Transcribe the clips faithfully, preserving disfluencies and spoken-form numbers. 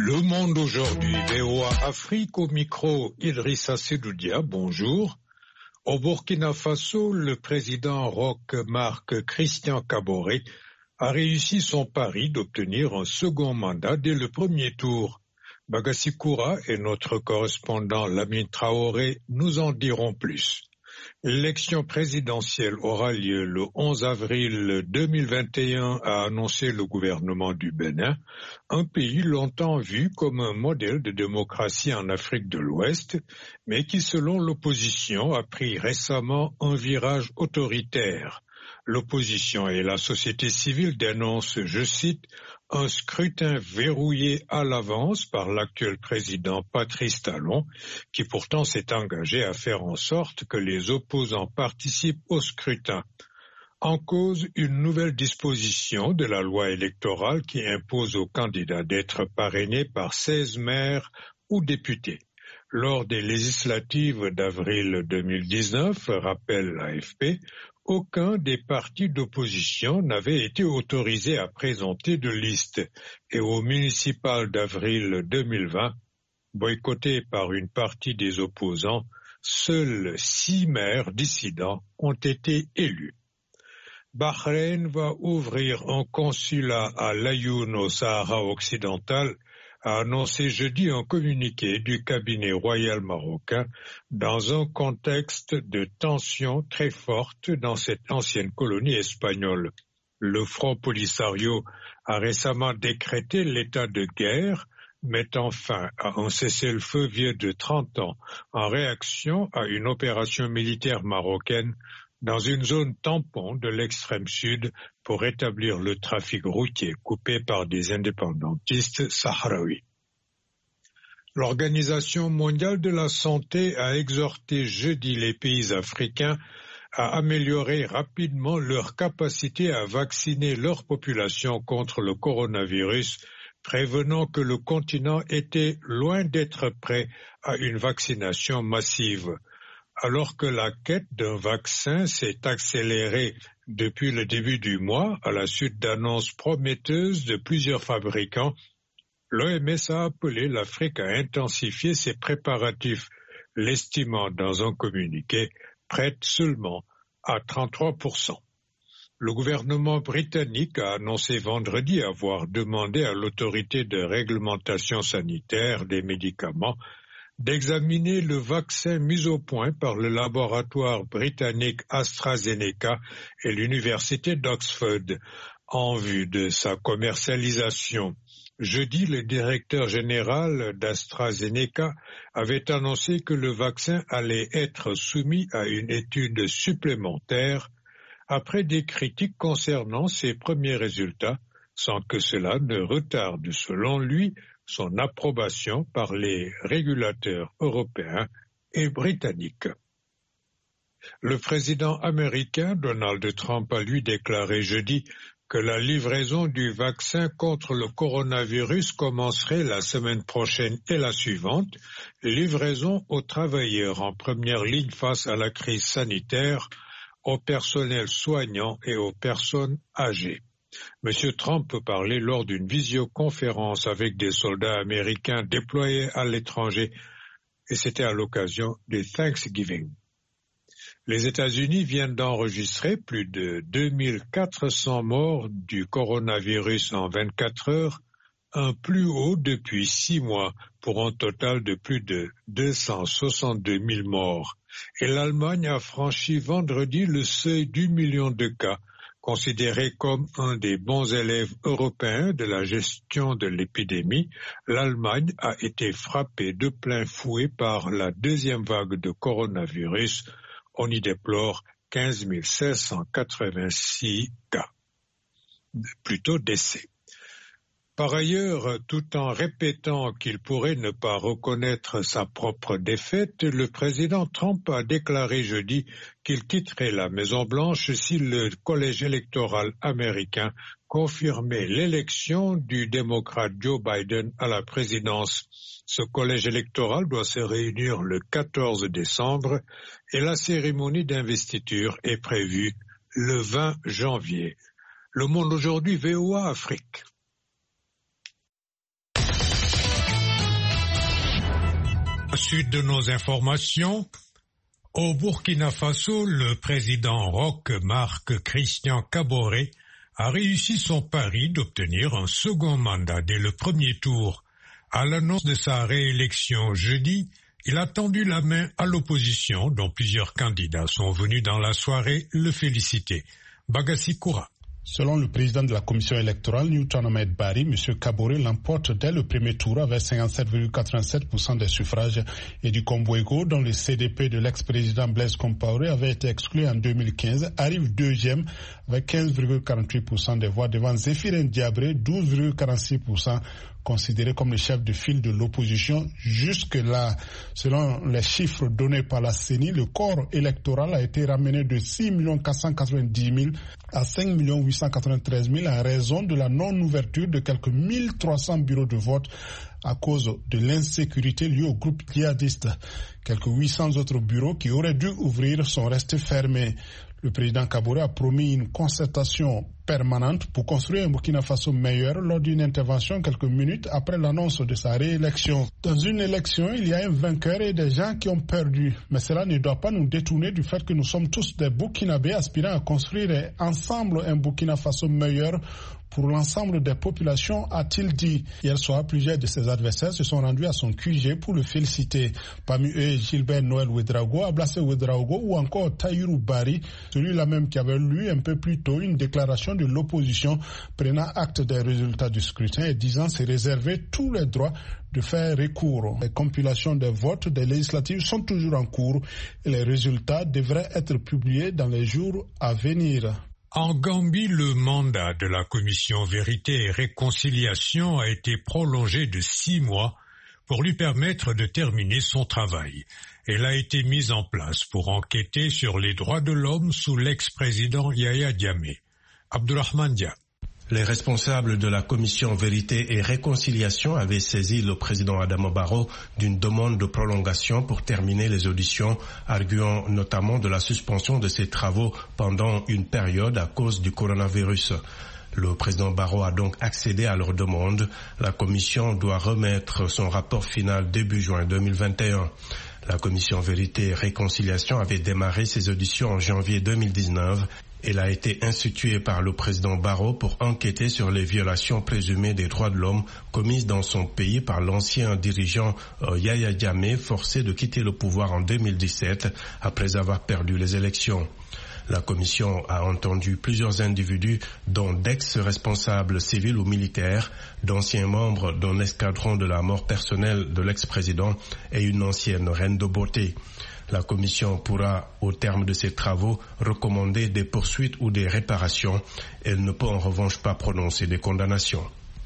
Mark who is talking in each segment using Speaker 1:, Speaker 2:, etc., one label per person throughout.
Speaker 1: Le Monde aujourd'hui, V O A Afrique, au micro Idrissa Sedoudia, bonjour. Au Burkina Faso, le président Roch Marc Christian Kaboré a réussi son pari d'obtenir un second mandat dès le premier tour. Bagassi Koura et notre correspondant Lamine Traoré nous en diront plus. L'élection présidentielle aura lieu le onze avril deux mille vingt et un, a annoncé le gouvernement du Bénin, un pays longtemps vu comme un modèle de démocratie en Afrique de l'Ouest, mais qui, selon l'opposition, a pris récemment un virage autoritaire. L'opposition et la société civile dénoncent, je cite, un scrutin verrouillé à l'avance par l'actuel président Patrice Talon, qui pourtant s'est engagé à faire en sorte que les opposants participent au scrutin. En cause, une nouvelle disposition de la loi électorale qui impose aux candidats d'être parrainés par seize maires ou députés. Lors des législatives d'avril deux mille dix-neuf, rappelle l'A F P, aucun des partis d'opposition n'avait été autorisé à présenter de liste et aux municipales d'avril deux mille vingt, boycottées par une partie des opposants, seuls six maires dissidents ont été élus. Bahreïn va ouvrir un consulat à Laayoune au Sahara occidental, a annoncé jeudi un communiqué du cabinet royal marocain dans un contexte de tensions très fortes dans cette ancienne colonie espagnole. Le Front Polisario a récemment décrété l'état de guerre, mettant fin à un cessez-le-feu vieux de trente ans en réaction à une opération militaire marocaine dans une zone tampon de l'extrême sud pour rétablir le trafic routier coupé par des indépendantistes sahraouis. L'Organisation mondiale de la santé a exhorté jeudi les pays africains à améliorer rapidement leur capacité à vacciner leur population contre le coronavirus, prévenant que le continent était loin d'être prêt à une vaccination massive. Alors que la quête d'un vaccin s'est accélérée depuis le début du mois à la suite d'annonces prometteuses de plusieurs fabricants, l'O M S a appelé l'Afrique à intensifier ses préparatifs, l'estimant dans un communiqué prête seulement à trente-trois pour cent. Le gouvernement britannique a annoncé vendredi avoir demandé à l'autorité de réglementation sanitaire des médicaments d'examiner le vaccin mis au point par le laboratoire britannique AstraZeneca et l'université d'Oxford en vue de sa commercialisation. Jeudi, le directeur général d'AstraZeneca avait annoncé que le vaccin allait être soumis à une étude supplémentaire après des critiques concernant ses premiers résultats, sans que cela ne retarde, selon lui, son approbation par les régulateurs européens et britanniques. Le président américain Donald Trump a lui déclaré jeudi que la livraison du vaccin contre le coronavirus commencerait la semaine prochaine et la suivante, livraison aux travailleurs en première ligne face à la crise sanitaire, au personnel soignant et aux personnes âgées. M. Trump parlait lors d'une visioconférence avec des soldats américains déployés à l'étranger, et c'était à l'occasion du Thanksgiving. Les États-Unis viennent d'enregistrer plus de deux mille quatre cents morts du coronavirus en vingt-quatre heures, un plus haut depuis six mois, pour un total de plus de deux cent soixante-deux mille morts. Et l'Allemagne a franchi vendredi le seuil du million de cas, considéré comme un des bons élèves européens de la gestion de l'épidémie. L'Allemagne a été frappée de plein fouet par la deuxième vague de coronavirus. On y déplore quinze mille cinq cent quatre-vingt-six cas, plutôt décès. Par ailleurs, tout en répétant qu'il pourrait ne pas reconnaître sa propre défaite, le président Trump a déclaré jeudi qu'il quitterait la Maison-Blanche si le collège électoral américain confirmait l'élection du démocrate Joe Biden à la présidence. Ce collège électoral doit se réunir le quatorze décembre et la cérémonie d'investiture est prévue le vingt janvier. Le Monde aujourd'hui, V O A Afrique. Suite de nos informations, au Burkina Faso, le président Roch Marc Christian Kaboré a réussi son pari d'obtenir un second mandat dès le premier tour. À l'annonce de sa réélection jeudi, il a tendu la main à l'opposition, dont plusieurs candidats sont venus dans la soirée le féliciter. Bagassi Koura.
Speaker 2: Selon le président de la commission électorale, Newton Ahmed Bari, M. Kaboré l'emporte dès le premier tour avec cinquante-sept virgule quatre-vingt-sept pour cent des suffrages et du Combouego, dont le C D P de l'ex-président Blaise Compaoré avait été exclu en deux mille quinze, arrive deuxième avec quinze virgule quarante-huit pour cent des voix devant Zéphirin Diabré, douze virgule quarante-six pour cent, considéré comme le chef de file de l'opposition. Jusque-là, selon les chiffres donnés par la C E N I, le corps électoral a été ramené de six millions quatre cent quatre-vingt-dix mille à cinq millions huit cent quatre-vingt-treize mille en raison de la non-ouverture de quelques mille trois cents bureaux de vote à cause de l'insécurité liée au groupe djihadiste. Quelques huit cents autres bureaux qui auraient dû ouvrir sont restés fermés. Le président Kaboré a promis une concertation permanente pour construire un Burkina Faso meilleur lors d'une intervention quelques minutes après l'annonce de sa réélection. Dans une élection, il y a un vainqueur et des gens qui ont perdu. Mais cela ne doit pas nous détourner du fait que nous sommes tous des Burkinabés aspirant à construire ensemble un Burkina Faso meilleur pour l'ensemble des populations, a-t-il dit. Hier soir, plusieurs de ses adversaires se sont rendus à son Q G pour le féliciter. Parmi eux, Gilbert Noël Ouedraogo, Ablassé Ouedraogo ou encore Tahirou Bari, celui-là même qui avait lu un peu plus tôt une déclaration de l'opposition prenant acte des résultats du scrutin et disant se réserver tous les droits de faire recours. Les compilations des votes des législatives sont toujours en cours et les résultats devraient être publiés dans les jours à venir.
Speaker 1: En Gambie, le mandat de la commission Vérité et Réconciliation a été prolongé de six mois pour lui permettre de terminer son travail. Elle a été mise en place pour enquêter sur les droits de l'homme sous l'ex-président Yaya Jammeh. Abdourahmane Dia.
Speaker 3: Les responsables de la commission Vérité et Réconciliation avaient saisi le président Adama Barrow d'une demande de prolongation pour terminer les auditions, arguant notamment de la suspension de ses travaux pendant une période à cause du coronavirus. Le président Barrow a donc accédé à leur demande. La commission doit remettre son rapport final début juin deux mille vingt et un. La commission Vérité et Réconciliation avait démarré ses auditions en janvier deux mille dix-neuf. Elle a été instituée par le président Barrow pour enquêter sur les violations présumées des droits de l'homme commises dans son pays par l'ancien dirigeant euh, Yaya Jammeh, forcé de quitter le pouvoir en deux mille dix-sept après avoir perdu les élections. La commission a entendu plusieurs individus, dont d'ex-responsables civils ou militaires, d'anciens membres d'un escadron de la mort personnelle de l'ex-président et une ancienne reine de beauté. La commission pourra, au terme de ses travaux, recommander des poursuites ou des réparations. Elle ne peut en revanche pas prononcer des condamnations.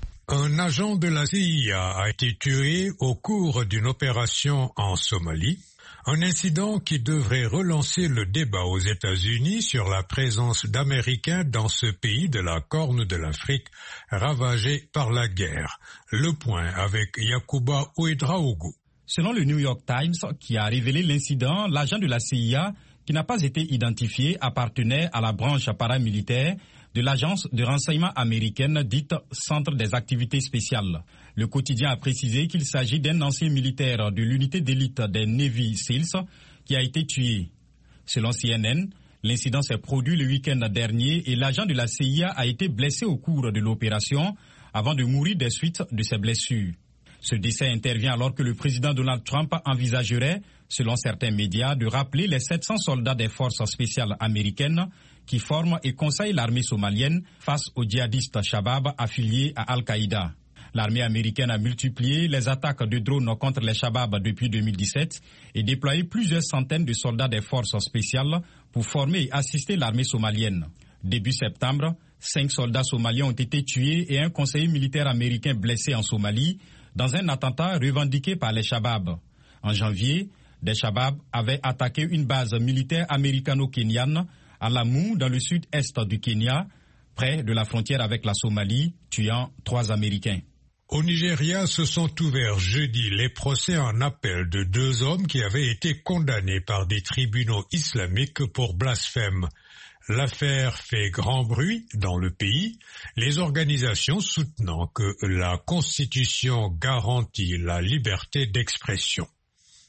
Speaker 1: Un agent de la C I A a été tué au cours d'une opération en Somalie. Un incident qui devrait relancer le débat aux États-Unis sur la présence d'Américains dans ce pays de la Corne de l'Afrique ravagé par la guerre. Le point avec Yacouba Ouedraogo.
Speaker 4: Selon le New York Times, qui a révélé l'incident, l'agent de la C I A, qui n'a pas été identifié, appartenait à la branche paramilitaire de l'agence de renseignement américaine dite Centre des activités spéciales. Le quotidien a précisé qu'il s'agit d'un ancien militaire de l'unité d'élite des Navy Seals qui a été tué. Selon C N N, l'incident s'est produit le week-end dernier et l'agent de la C I A a été blessé au cours de l'opération avant de mourir des suites de ses blessures. Ce décès intervient alors que le président Donald Trump envisagerait, selon certains médias, de rappeler les sept cents soldats des forces spéciales américaines qui forment et conseillent l'armée somalienne face aux djihadistes Shabab affiliés à Al-Qaïda. L'armée américaine a multiplié les attaques de drones contre les Shabab depuis deux mille dix-sept et déployé plusieurs centaines de soldats des forces spéciales pour former et assister l'armée somalienne. Début septembre, cinq soldats somaliens ont été tués et un conseiller militaire américain blessé en Somalie dans un attentat revendiqué par les Shabab. En janvier, des Shabab avaient attaqué une base militaire américano-kenyane à Lamu, dans le sud-est du Kenya, près de la frontière avec la Somalie, tuant trois Américains.
Speaker 1: Au Nigeria, se sont ouverts jeudi les procès en appel de deux hommes qui avaient été condamnés par des tribunaux islamiques pour blasphème. L'affaire fait grand bruit dans le pays, les organisations soutenant que la Constitution garantit la liberté d'expression.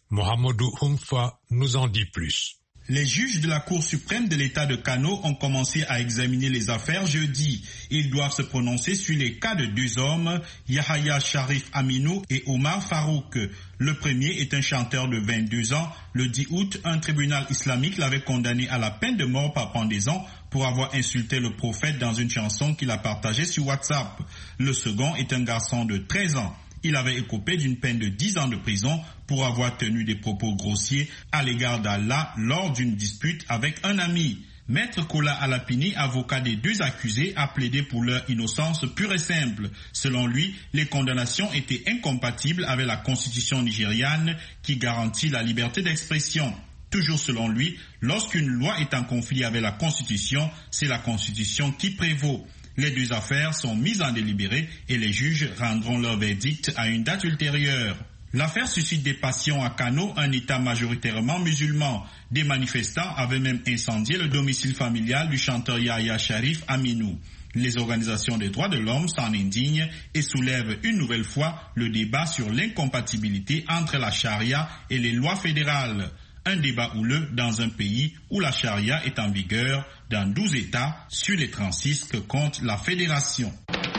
Speaker 1: Mohamedou Humfa nous en dit plus.
Speaker 5: Les juges de la Cour suprême de l'État de Kano ont commencé à examiner les affaires jeudi. Ils doivent se prononcer sur les cas de deux hommes, Yahaya Sharif Aminou et Omar Farouk. Le premier est un chanteur de vingt-deux ans. Le dix août, un tribunal islamique l'avait condamné à la peine de mort par pendaison pour avoir insulté le prophète dans une chanson qu'il a partagée sur WhatsApp. Le second est un garçon de treize ans. Il avait écopé d'une peine de dix ans de prison pour avoir tenu des propos grossiers à l'égard d'Allah lors d'une dispute avec un ami. Maître Kola Alapini, avocat des deux accusés, a plaidé pour leur innocence pure et simple. Selon lui, les condamnations étaient incompatibles avec la constitution nigériane qui garantit la liberté d'expression. Toujours selon lui, lorsqu'une loi est en conflit avec la constitution, c'est la constitution qui prévaut. Les deux affaires sont mises en délibéré et les juges rendront leur verdict à une date ultérieure. L'affaire suscite des passions à Kano, un État majoritairement musulman. Des manifestants avaient même incendié le domicile familial du chanteur Yahya Sharif Aminou. Les organisations des droits de l'homme s'en indignent et soulèvent une nouvelle fois le débat sur l'incompatibilité entre la charia et les lois fédérales. Un débat houleux dans un pays où la charia est en vigueur dans douze États sur les trente-six que compte la fédération.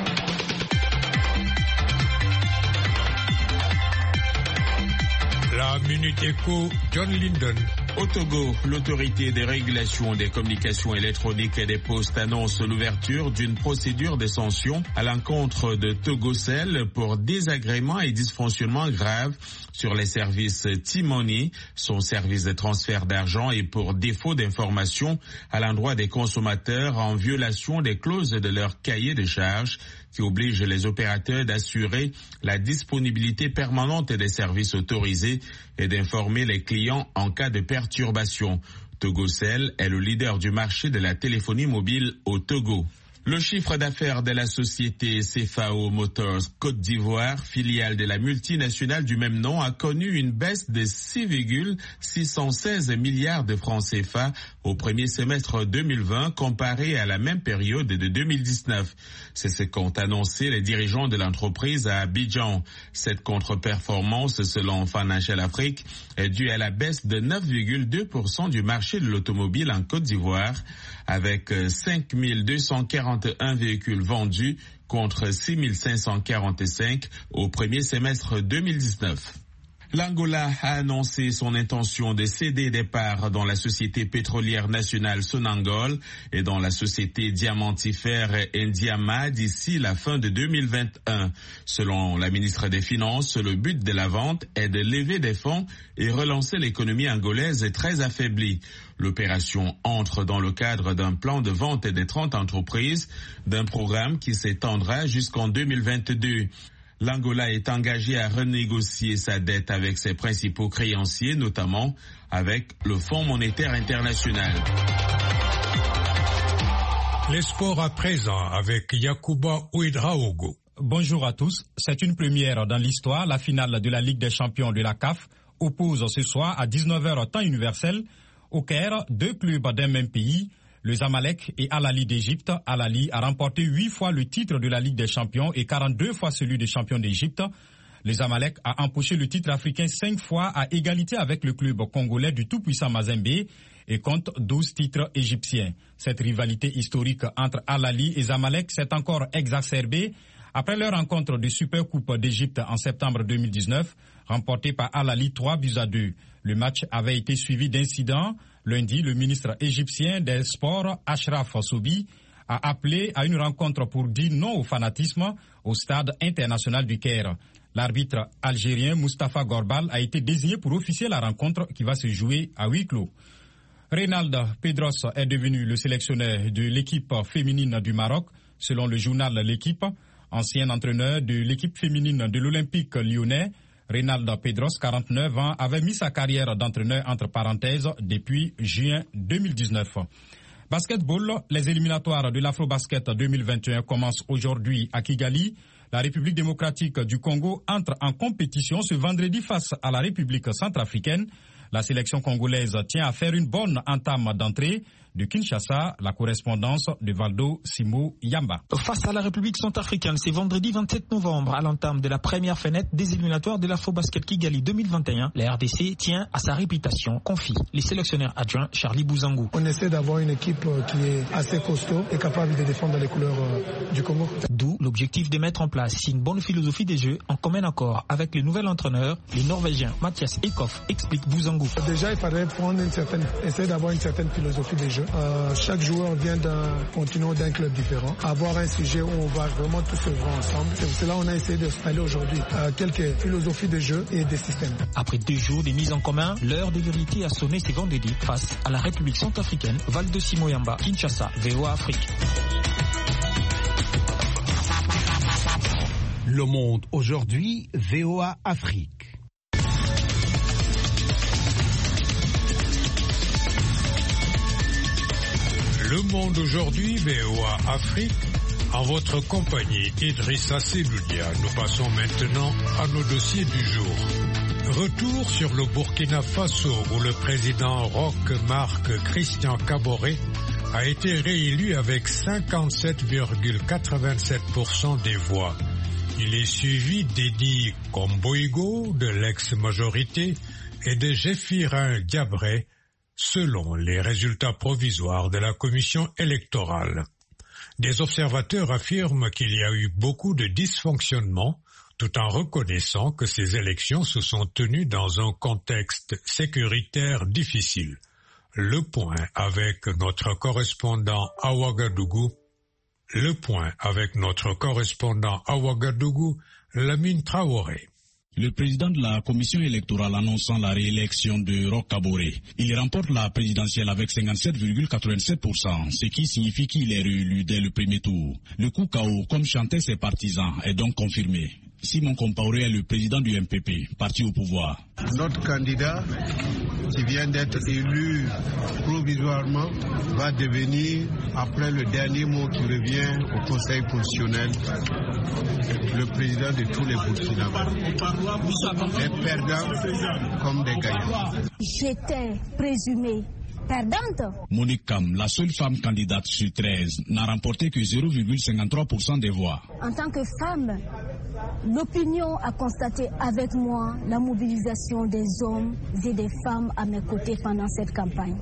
Speaker 1: La Minute Éco, John Linden.
Speaker 6: Au Togo, l'autorité des régulations des communications électroniques et des postes annonce l'ouverture d'une procédure de sanction à l'encontre de Togocel pour désagréments et dysfonctionnements graves sur les services T-Money, son service de transfert d'argent, et pour défaut d'information à l'endroit des consommateurs en violation des clauses de leur cahier de charges qui oblige les opérateurs d'assurer la disponibilité permanente des services autorisés et d'informer les clients en cas de perturbation. Togocel est le leader du marché de la téléphonie mobile au Togo. Le chiffre d'affaires de la société C F A O Motors Côte d'Ivoire, filiale de la multinationale du même nom, a connu une baisse de six virgule six cent seize milliards de francs C F A au premier semestre deux mille vingt comparé à la même période de deux mille dix-neuf. C'est ce qu'ont annoncé les dirigeants de l'entreprise à Abidjan. Cette contre-performance, selon Financial Afrique, est due à la baisse de neuf virgule deux pour cent du marché de l'automobile en Côte d'Ivoire, avec cinq mille deux cent quarante-et-un véhicules vendus contre six mille cinq cent quarante-cinq au premier semestre deux mille dix-neuf. L'Angola a annoncé son intention de céder des parts dans la société pétrolière nationale Sonangol et dans la société diamantifère Ndiama d'ici la fin de deux mille vingt et un. Selon la ministre des Finances, le but de la vente est de lever des fonds et relancer l'économie angolaise très affaiblie. L'opération entre dans le cadre d'un plan de vente des trente entreprises, d'un programme qui s'étendra jusqu'en deux mille vingt-deux. L'Angola est engagé à renégocier sa dette avec ses principaux créanciers, notamment avec le Fonds monétaire international.
Speaker 1: Les sports à présent avec Yacouba Ouedraogo.
Speaker 4: Bonjour à tous. C'est une première dans l'histoire. La finale de la Ligue des champions de la C A F oppose ce soir à dix-neuf heures temps universel au Caire deux clubs d'un même pays. Le Zamalek et Al Ahly d'Égypte. Al Ahly a remporté huit fois le titre de la Ligue des champions et quarante-deux fois celui des champions d'Égypte. Le Zamalek a empoché le titre africain cinq fois à égalité avec le club congolais du tout-puissant Mazembe et compte douze titres égyptiens. Cette rivalité historique entre Al Ahly et Zamalek s'est encore exacerbée après leur rencontre de Supercoupe d'Égypte en septembre deux mille dix-neuf, remportée par Al Ahly trois buts à deux. Le match avait été suivi d'incidents. Lundi, le ministre égyptien des Sports, Achraf Soubi, a appelé à une rencontre pour dire non au fanatisme au stade international du Caire. L'arbitre algérien Moustapha Gorbal a été désigné pour officier la rencontre qui va se jouer à huis clos. Reynald Pedros est devenu le sélectionneur de l'équipe féminine du Maroc, selon le journal L'Équipe. Ancien entraîneur de l'équipe féminine de l'Olympique lyonnais, Reynald Pedros, quarante-neuf ans, avait mis sa carrière d'entraîneur entre parenthèses depuis juin deux mille dix-neuf. Basketball, les éliminatoires de l'Afrobasket deux mille vingt et un commencent aujourd'hui à Kigali. La République démocratique du Congo entre en compétition ce vendredi face à la République centrafricaine. La sélection congolaise tient à faire une bonne entame d'entrée. De Kinshasa, la correspondance de Valdo Simo Yamba.
Speaker 7: Face à la République centrafricaine, c'est vendredi vingt-sept novembre, à l'entame de la première fenêtre des éliminatoires de l'Afrobasket Kigali deux mille vingt et un. La R D C tient à sa réputation, confie les sélectionneurs adjoints Charlie Bouzangou.
Speaker 8: On essaie d'avoir une équipe qui est assez costaud et capable de défendre les couleurs du Congo.
Speaker 7: D'où l'objectif de mettre en place une bonne philosophie des jeux en commun accord avec le nouvel entraîneur, le Norvégien Mathias Ekhoff, explique Bouzangou.
Speaker 8: Déjà, il faudrait prendre une certaine, essayer d'avoir une certaine philosophie des jeux. Euh, chaque joueur vient d'un continent, d'un club différent. Avoir un sujet où on va vraiment tous se voir ensemble. C'est pour cela qu'on a essayé d'installer aujourd'hui euh, quelques philosophies de jeu et des systèmes.
Speaker 7: Après deux jours de mise en commun, l'heure de vérité a sonné ce vendredi face à la République centrafricaine. Valdo Simo Yamba, Kinshasa, V O A Afrique.
Speaker 9: Le Monde aujourd'hui, V O A Afrique.
Speaker 1: Le Monde aujourd'hui, V O A Afrique, en votre compagnie, Idrissa Seloudia. Nous passons maintenant à nos dossiers du jour. Retour sur le Burkina Faso, où le président Roch Marc Christian Kaboré a été réélu avec cinquante-sept virgule quatre-vingt-sept pour cent des voix. Il est suivi d'Edi Komboigo de l'ex-majorité et de Jeffirin Diabré, selon les résultats provisoires de la commission électorale. Des observateurs affirment qu'il y a eu beaucoup de dysfonctionnements, tout en reconnaissant que ces élections se sont tenues dans un contexte sécuritaire difficile. Le point avec notre correspondant à Ouagadougou. Le point avec notre correspondant à Ouagadougou, Lamine Traoré.
Speaker 10: Le président de la commission électorale annonçant la réélection de Roch Kaboré. Il remporte la présidentielle avec cinquante-sept virgule quatre-vingt-sept pour cent, ce qui signifie qu'il est réélu dès le premier tour. Le coup K O, comme chantaient ses partisans, est donc confirmé. Simon Compaoré est le président du M P P, parti au pouvoir.
Speaker 11: Notre candidat, qui vient d'être élu provisoirement, va devenir, après le dernier mot qui revient au Conseil constitutionnel, le président de tous les Burkinabés. Les perdants comme des gagnants.
Speaker 12: J'étais présumée perdante.
Speaker 10: Monique Kam, la seule femme candidate sur treize, n'a remporté que zéro virgule cinquante-trois pour cent des voix.
Speaker 12: En tant que femme, l'opinion a constaté avec moi la mobilisation des hommes et des femmes à mes côtés pendant cette campagne.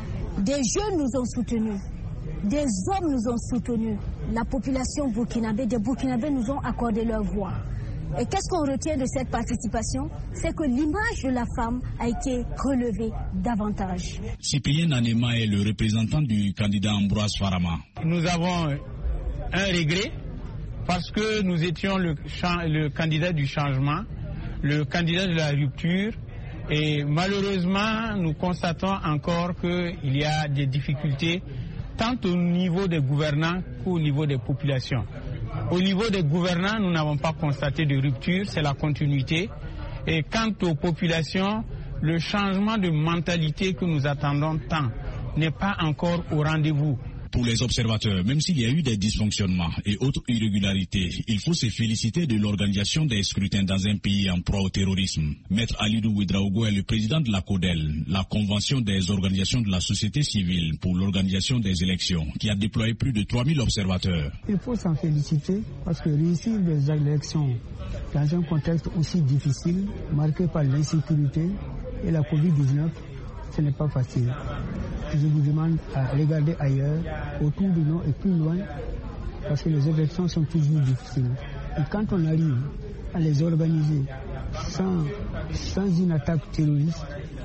Speaker 12: Des jeunes nous ont soutenus, des hommes nous ont soutenus, la population burkinabé, des Burkinabés nous ont accordé leur voix. Et qu'est-ce qu'on retient de cette participation? C'est que l'image de la femme a été relevée davantage.
Speaker 10: Cyprien Nanema est le représentant du candidat Ambroise Farama.
Speaker 13: Nous avons un regret parce que nous étions le, le candidat du changement, le candidat de la rupture, et malheureusement nous constatons encore qu'il y a des difficultés tant au niveau des gouvernants qu'au niveau des populations. Au niveau des gouvernants, nous n'avons pas constaté de rupture, c'est la continuité. Et quant aux populations, le changement de mentalité que nous attendons tant n'est pas encore au rendez-vous.
Speaker 10: Pour les observateurs, même s'il y a eu des dysfonctionnements et autres irrégularités, il faut se féliciter de l'organisation des scrutins dans un pays en proie au terrorisme. Maître Alidou Ouedraogo est le président de la CODEL, la Convention des organisations de la société civile pour l'organisation des élections, qui a déployé plus de trois mille observateurs.
Speaker 14: Il faut s'en féliciter parce que réussir les élections dans un contexte aussi difficile, marqué par l'insécurité et la covid dix-neuf, ce n'est pas facile. Je vous demande à regarder ailleurs, autour de nous et plus loin, parce que les élections sont toujours difficiles. Et quand on arrive à les organiser sans, sans une attaque terroriste,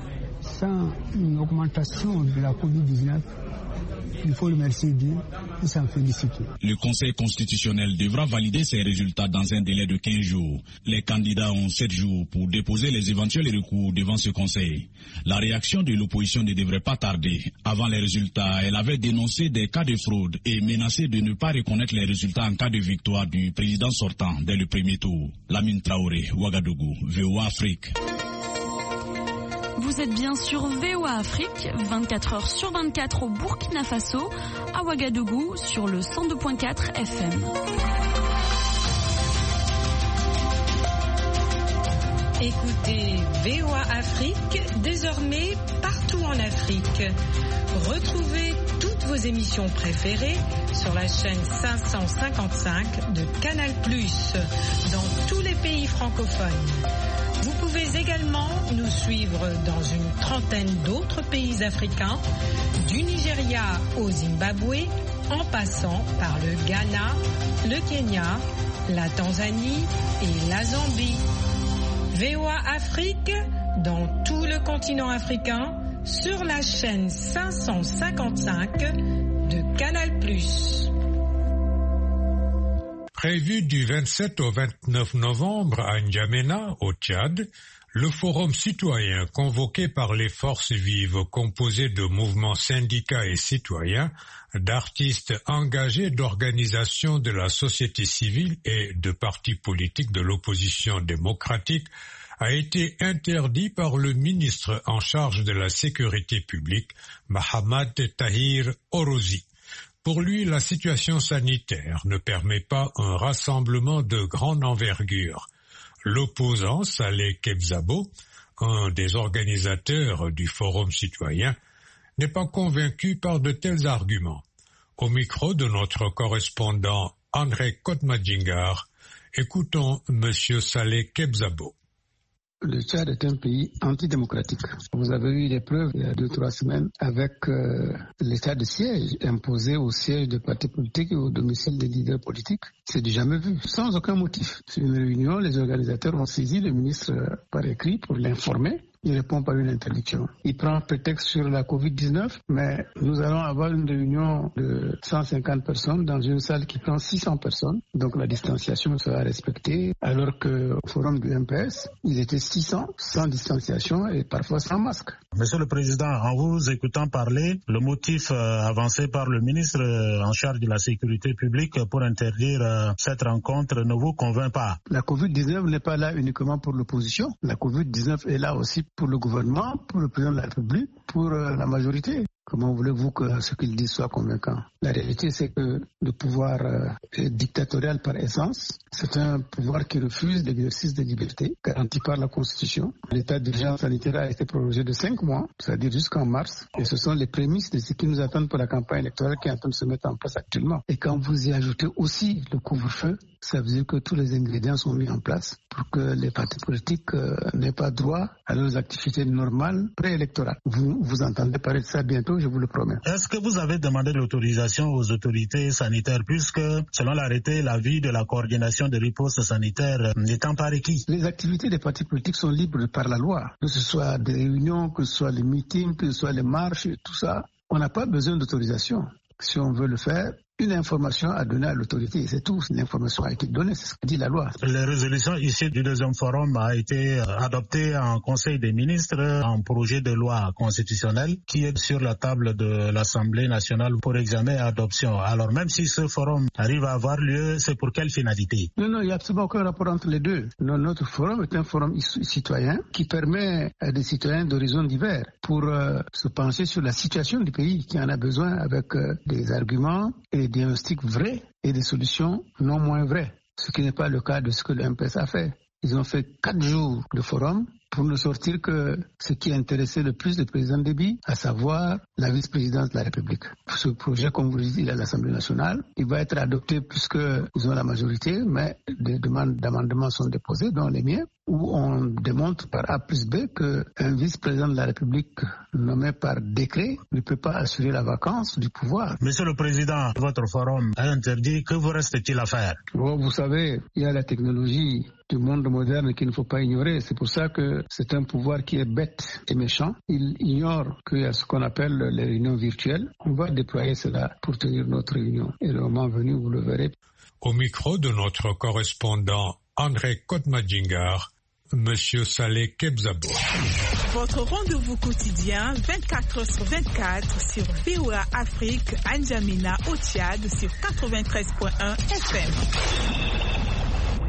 Speaker 14: sans une augmentation de la covid dix-neuf, il faut remercier Dieu et s'en féliciter.
Speaker 10: Le Conseil constitutionnel devra valider ces résultats dans un délai de quinze jours. Les candidats ont sept jours pour déposer les éventuels recours devant ce Conseil. La réaction de l'opposition ne devrait pas tarder. Avant les résultats, elle avait dénoncé des cas de fraude et menacé de ne pas reconnaître les résultats en cas de victoire du président sortant dès le premier tour. Lamine Traoré, Ouagadougou, V O A Afrique.
Speaker 15: Vous êtes bien sur V O A Afrique, vingt-quatre heures sur vingt-quatre au Burkina Faso, à Ouagadougou sur le cent deux virgule quatre F M.
Speaker 16: Écoutez V O A Afrique désormais partout partout en Afrique. Retrouvez toutes vos émissions préférées sur la chaîne cinq cent cinquante-cinq de Canal plus, dans tous les pays francophones. Vous pouvez également nous suivre dans une trentaine d'autres pays africains, du Nigeria au Zimbabwe, en passant par le Ghana, le Kenya, la Tanzanie et la Zambie. V O A Afrique, dans tout le continent africain, sur la chaîne cinq cent cinquante-cinq de Canal plus.
Speaker 1: Prévu du vingt-sept au vingt-neuf novembre à N'Djamena, au Tchad, le forum citoyen convoqué par les forces vives composées de mouvements syndicats et citoyens, d'artistes engagés, d'organisations de la société civile et de partis politiques de l'opposition démocratique a été interdit par le ministre en charge de la sécurité publique, Mahamad Tahir Orozi. Pour lui, la situation sanitaire ne permet pas un rassemblement de grande envergure. L'opposant, Saleh Kebzabo, un des organisateurs du Forum citoyen, n'est pas convaincu par de tels arguments. Au micro de notre correspondant André Kotmadjingar, écoutons M. Saleh Kebzabo.
Speaker 17: Le Tchad est un pays antidémocratique. Vous avez eu des preuves il y a deux, trois semaines avec euh, l'état de siège imposé au siège de partis politiques et au domicile des leaders politiques. C'est du jamais vu, sans aucun motif. C'est une réunion, les organisateurs ont saisi le ministre par écrit pour l'informer. Il répond par une interdiction. Il prend prétexte sur la covid dix-neuf, mais nous allons avoir une réunion de cent cinquante personnes dans une salle qui prend six cents personnes. Donc la distanciation sera respectée, alors qu'au forum du M P S, ils étaient six cents, sans distanciation et parfois sans masque.
Speaker 18: Monsieur le Président, en vous écoutant parler, le motif euh, avancé par le ministre euh, en charge de la sécurité publique pour interdire euh, cette rencontre ne vous convainc pas?
Speaker 17: La covid dix-neuf n'est pas là uniquement pour l'opposition. La covid dix-neuf est là aussi pour le gouvernement, pour le président de la République, pour euh, la majorité. Comment voulez-vous que ce qu'ils disent soit convaincant? La réalité, c'est que le pouvoir euh, est dictatorial par essence. C'est un pouvoir qui refuse l'exercice des libertés garanti par la Constitution. L'état d'urgence sanitaire a été prorogé de cinq mois, c'est-à-dire jusqu'en mars. Et ce sont les prémices de ce qui nous attend pour la campagne électorale qui est en train de se mettre en place actuellement. Et quand vous y ajoutez aussi le couvre-feu, ça veut dire que tous les ingrédients sont mis en place pour que les partis politiques euh, n'aient pas droit à leurs activités normales préélectorales. Vous, vous entendez parler de ça bientôt, je vous le promets.
Speaker 18: Est-ce que vous avez demandé l'autorisation aux autorités sanitaires puisque, selon l'arrêté, l'avis de la coordination de riposte sanitaire n'étant pas requis?
Speaker 17: Les activités des partis politiques sont libres par la loi, que ce soit des réunions, que ce soit les meetings, que ce soit les marches, tout ça. On n'a pas besoin d'autorisation. Si on veut le faire, une information à donner à l'autorité, c'est tout. L'information a été donnée, c'est ce que dit la loi.
Speaker 18: Les résolutions issues du deuxième forum a été adoptée en Conseil des ministres en projet de loi constitutionnelle qui est sur la table de l'Assemblée nationale pour examen et adoption. Alors même si ce forum arrive à avoir lieu, c'est pour quelle finalité?
Speaker 17: Non, non, il n'y a absolument aucun rapport entre les deux. Non, notre forum est un forum citoyen qui permet à des citoyens d'horizons divers pour euh, se pencher sur la situation du pays qui en a besoin avec euh, des arguments et des diagnostics vrais et des solutions non moins vraies, ce qui n'est pas le cas de ce que le M P S a fait. Ils ont fait quatre jours de forum pour ne sortir que ce qui intéressait le plus le président Déby, à savoir la vice-présidence de la République. Ce projet, comme vous le dites, il est à l'Assemblée nationale. Il va être adopté puisqu'ils ont la majorité, mais des demandes d'amendement sont déposées, dont les miens, où on démontre par A plus B qu'un vice-président de la République nommé par décret ne peut pas assurer la vacance du pouvoir.
Speaker 18: Monsieur le Président, votre forum a interdit. Que vous reste-t-il à faire?
Speaker 17: Bon, vous savez, il y a la technologie du monde moderne qu'il ne faut pas ignorer. C'est pour ça que c'est un pouvoir qui est bête et méchant. Il ignore qu'il y a ce qu'on appelle les réunions virtuelles. On va déployer cela pour tenir notre réunion. Et le moment venu, vous le verrez.
Speaker 1: Au micro de notre correspondant André Kotmadjingar, Monsieur Saleh Kebzabo.
Speaker 19: Votre rendez-vous quotidien vingt-quatre heures sur vingt-quatre sur V O A Afrique à N'Djamena au Tchad sur quatre-vingt-treize virgule un F M.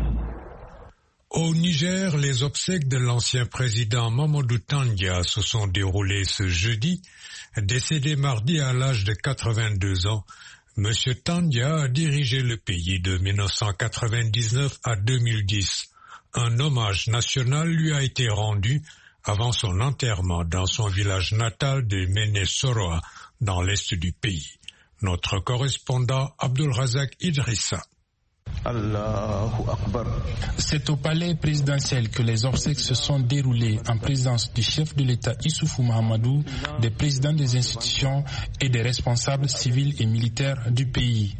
Speaker 1: Au Niger, les obsèques de l'ancien président Mamadou Tandja se sont déroulées ce jeudi. Décédé mardi à l'âge de quatre-vingt-deux ans, Monsieur Tandja a dirigé le pays de mille neuf cent quatre-vingt-dix-neuf à deux mille dix. Un hommage national lui a été rendu avant son enterrement dans son village natal de Méné-Soroa, dans l'est du pays. Notre correspondant Abdul Razak Idrissa.
Speaker 20: C'est au palais présidentiel que les obsèques se sont déroulées en présence du chef de l'État Issoufou Mahamadou, des présidents des institutions et des responsables civils et militaires du pays.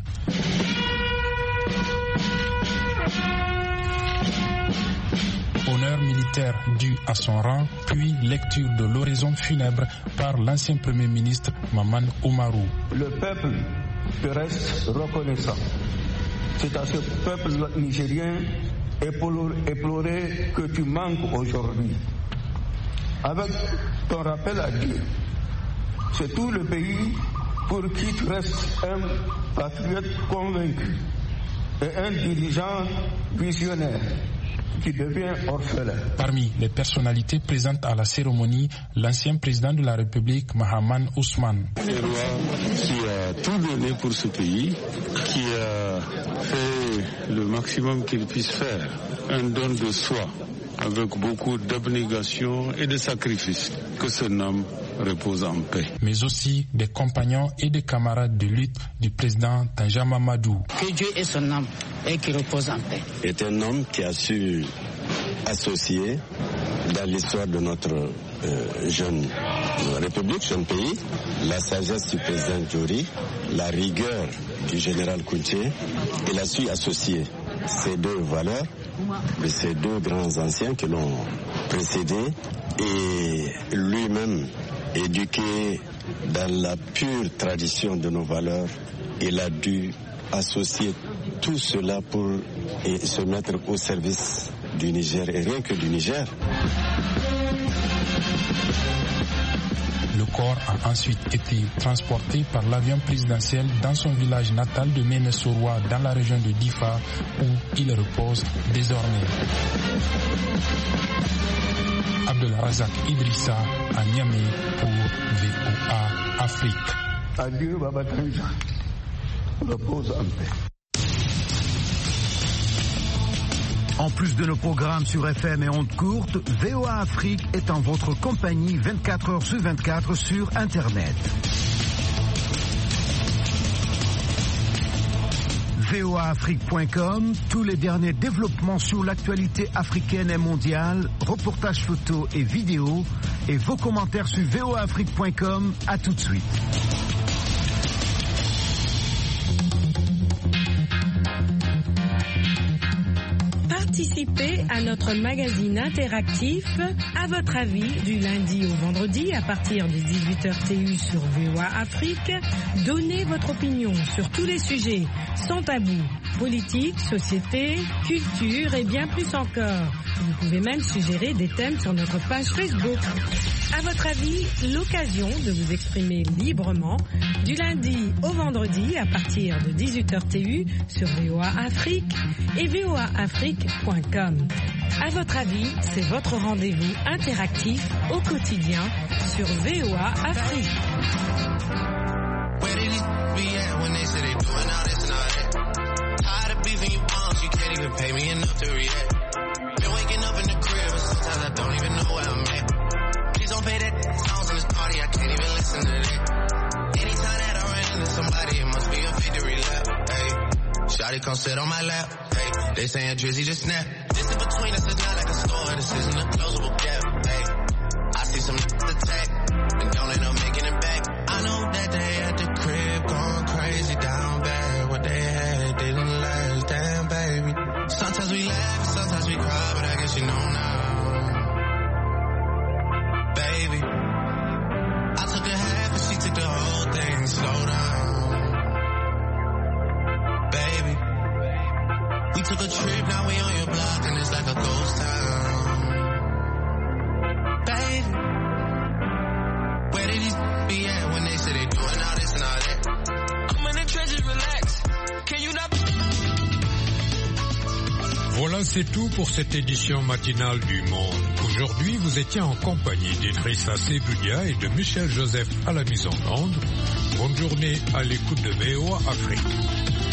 Speaker 20: Honneur militaire dû à son rang, puis lecture de l'oraison funèbre par l'ancien Premier ministre Maman Oumarou.
Speaker 21: Le peuple te reste reconnaissant. C'est à ce peuple nigérien éploré que tu manques aujourd'hui. Avec ton rappel à Dieu, c'est tout le pays pour qui tu restes un patriote convaincu et un dirigeant visionnaire qui devient orphelin.
Speaker 20: Parmi les personnalités présentes à la cérémonie, l'ancien président de la République, Mahaman Ousmane.
Speaker 22: Le roi qui a tout donné pour ce pays, qui a fait le maximum qu'il puisse faire, un don de soi, avec beaucoup d'abnégation et de sacrifice, que son âme repose en paix.
Speaker 20: Mais aussi des compagnons et des camarades de lutte du président Tanja Mamadou.
Speaker 23: Que Dieu ait son âme et qu'il repose en paix.
Speaker 24: C'est un homme qui a su associer dans l'histoire de notre euh, jeune République, jeune pays, la sagesse du président Djori, la rigueur du général Kounché. Il a su associer ces deux valeurs de ces deux grands anciens qui l'ont précédé et lui-même éduqué dans la pure tradition de nos valeurs, il a dû associer tout cela pour se mettre au service du Niger et rien que du Niger.
Speaker 20: Le corps a ensuite été transporté par l'avion présidentiel dans son village natal de Méné-Soroa, dans la région de Difa, où il repose désormais. Abdel Razak Idrissa à Niamey pour V O A Afrique.
Speaker 21: Adieu Baba Tanja, repose en paix.
Speaker 9: En plus de nos programmes sur F M et ondes courtes, V O A Afrique est en votre compagnie vingt-quatre heures sur vingt-quatre sur Internet. V O A Afrique point com, tous les derniers développements sur l'actualité africaine et mondiale, reportages photos et vidéos, et vos commentaires sur V O A Afrique point com. À tout de suite.
Speaker 16: Participez à notre magazine interactif À votre avis du lundi au vendredi à partir de dix-huit heures T U sur V O A Afrique. Donnez votre opinion sur tous les sujets sans tabou, politique, société, culture et bien plus encore. Vous pouvez même suggérer des thèmes sur notre page Facebook. À votre avis, l'occasion de vous exprimer librement du lundi au vendredi à partir de dix-huit heures T U sur V O A Afrique et V O A Afrique point com. À votre avis, c'est votre rendez-vous interactif au quotidien sur V O A Afrique.
Speaker 25: Shawty come sit on my lap, hey. They saying Drizzy just snap. This in between us is not like a store, this isn't a closable gap, hey. I see some niggas attack, and don't end up making it back. I know that they at the crib going crazy down bad. What they had didn't last, damn baby. Sometimes we laugh, sometimes we cry, but I guess you know now. Baby, I took a half and she took the whole thing, slow down. We took a trip, now we on your block and it's like a ghost town. Baby, where did these be at when they say they doing all this and all that? I'm in the trenches, relax. Can you not...
Speaker 1: Voilà, c'est tout pour cette édition matinale du Monde. Aujourd'hui, vous étiez en compagnie d'Idrissa Sebudia et de Michel Joseph à la mise en onde. Bonne journée à l'écoute de V O A Afrique.